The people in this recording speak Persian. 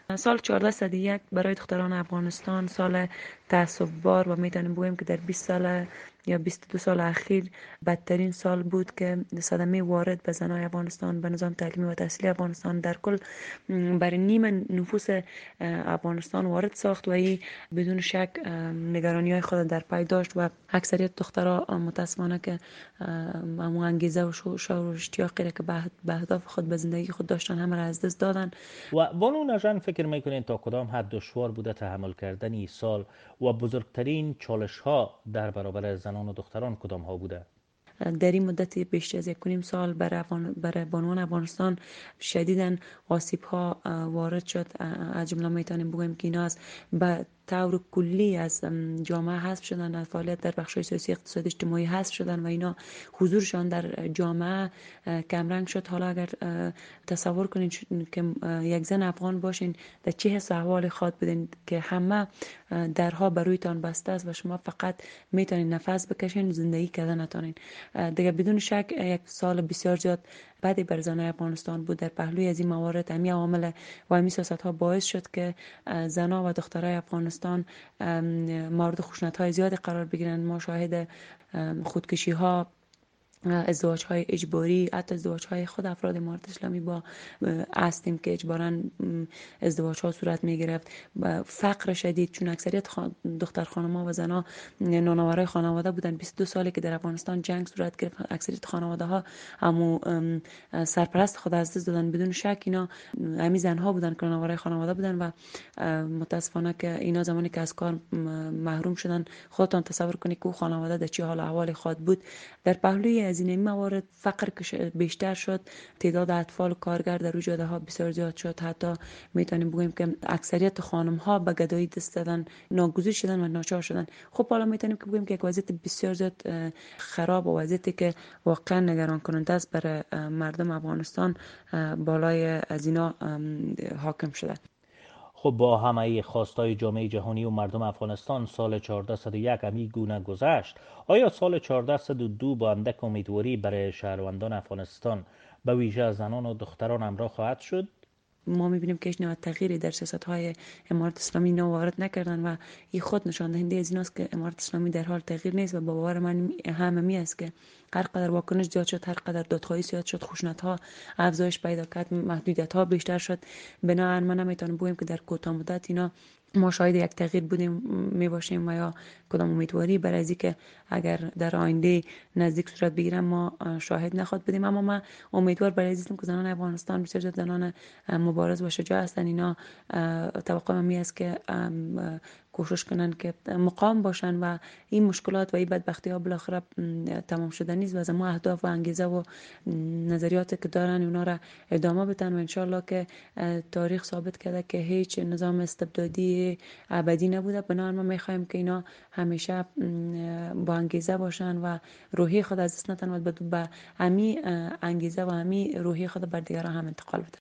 سال 1401 برای دختران افغانستان سال تأسف‌بار و میتونیم بگوییم که در 20 سال یا 22 سال اخیر بدترین سال بود که صدمه وارد به زنای افغانستان، به نظام تعلیمی و تحصیلی افغانستان در کل برای نیم نفوس افغانستان وارد ساخت و این بدون شک نگرانی های خود در پی داشت و اکثریت دخترها متاسفانه که همون انگیزه و شور و اشتیاقی که به اهداف خود، به زندگی خود داشتن، همه را از دست دادن. و بانو نژن فکر میکنین تا کدام حد دشوار بوده تحمل کردن این سال و بزرگترین چالش ها در برابر زنان و دختران کدام ها بوده؟ در این مدت بیشتر از 1.5 سال برای بانوان افغانستان شدیداً آسیب ها وارد شد. از جمله میتونیم بگوییم که اینا از به طور کلی از جامعه حذف شدن، از فعالیت در بخش‌های سیاسی، اقتصادی، اجتماعی حذف شدن و اینا حضورشان در جامعه کمرنگ شد. حالا اگر تصور کنین که یک زن افغان باشین، در چه حس و احوال خود بدین که همه درها برویتان بسته است و شما فقط میتونین نفس بکشین، زندگی کردن نتونین. دیگه بدون شک یک سال بسیار زیاد بدی بر زنان افغانستان بود. در پهلوی از این موارد همین عوامل و همین سیاست ها باعث شد که زنان و دخترای افغانستان مورد خشونت های زیادی قرار بگیرند. ما شاهد خودکشی ها، ازدواج های اجباری، حتی ازدواج های خود افراد امارت اسلامی با هستیم که اجباراً ازدواج ها صورت می گرفت. فقر شدید، چون اکثریت دختر خانم ها و زنا نانآورای خانواده بودن. 22 سالی که در افغانستان جنگ صورت گرفت، اکثریت خانواده ها همو سرپرست خود از دست دادن. بدون شک اینا همین زنها بودن که نانآورای خانواده بودن و متاسفانه که اینا زمانی که از کار محروم شدن، خودتان تصور کنید که او خانواده در چه حال احوال خود بود. در پهلوی از این موارد فقر بیشتر شد، تعداد اطفال کارگر در جاده ها بسیار زیاد شد. حتی میتونیم بگوییم که اکثریت خانم ها به گدایی دست دادن، ناگزیر شدن و ناچار شدن. خب حالا میتونیم که بگوییم که یک وضعیت بسیار زیاد خراب و وضعیتی که واقعا نگران کننده است برای مردم افغانستان بالای از اینا حاکم شده. خب با همه خواستای جامعه جهانی و مردم افغانستان سال 1401 همی گونه گذشت. آیا سال 1402 با اندک امیدواری برای شهروندان افغانستان به ویژه زنان و دختران همراه خواهد شد؟ ما میبینیم که هیچ نوع تغییری در سیاست های امارت اسلامی اینا وارد نکردن و این خود نشان دهنده از این است که امارت اسلامی در حال تغییر نیست و با باور من هممی است که هر قدر واکنش زیاد شد، هر قدر دادخواهی زیاد شد، خشونت ها افزایش پیدا کرد، محدودیت ها بیشتر شد، بنابراین من نمیتونم بگویم که در کوتاه مدت اینا ما شاید یک تغییر بودیم می باشیم و یا کدام امیدواری برای از که اگر در آینده نزدیک صورت بگیرم ما شاهد نخواد بدیم. اما من امیدوار برای هستم که زنان افغانستان بسیار زیاد زنان مبارز و شجاع هستند. اینا توقع من است که کوشش کنن که مقام باشن و این مشکلات و این بدبختی ها بالاخره تمام شده نیست و از ما اهداف و انگیزه و نظریاتی که دارن اونا را ادامه بدن و انشالله که تاریخ ثابت کرده که هیچ نظام استبدادی ابدی نبوده. بنابراین ما میخوایم که اینا همیشه با انگیزه باشن و روحی خود از دست ندن و به همین انگیزه و همین روحی خود بر دیگران هم انتقال بدن.